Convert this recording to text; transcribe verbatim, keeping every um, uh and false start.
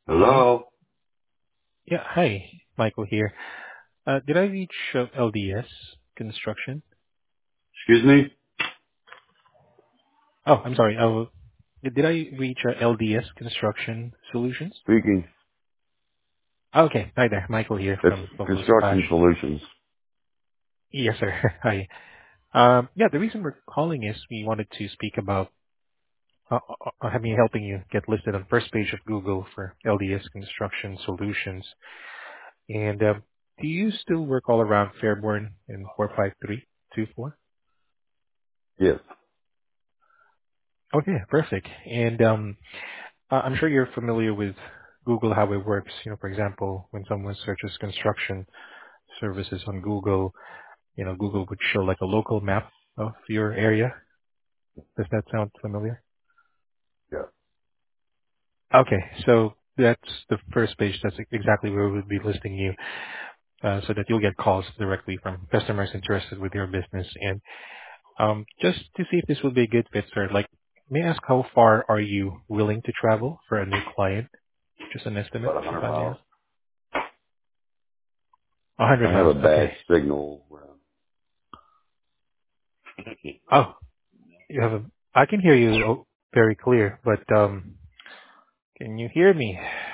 Hello? Hello? Yeah, hi. Michael here. Uh, did I reach uh, L D S Construction? Excuse me? Oh, I'm sorry. Uh, did I reach uh, L D S Construction Solutions? Speaking. Okay. Hi there. Michael here It's from Local Splash. Construction Solutions. Yes, sir. Hi. Um, yeah, the reason we're calling is we wanted to speak about uh, uh, uh, having helping you get listed on first page of Google for L D S Construction Solutions. And um, do you still work all around Fairborn in four five three two four? Yes. Okay, perfect. And um, Uh, I'm sure you're familiar with Google, how it works. You know, for example, when someone searches construction services on Google, you know, Google would show like a local map of your area. Does that sound familiar? Yeah. Okay, so that's the first page. That's exactly where we would be listing you, uh, so that you'll get calls directly from customers interested with your business. And um, just to see if this will be a good fit, sir, like, may I ask how far are you willing to travel for a new client? Just an estimate, About a if hundred I may miles. ask. A hundred I have miles. a bad Okay. signal. Oh, you have a. I can hear you oh, very clear, but um, can you hear me?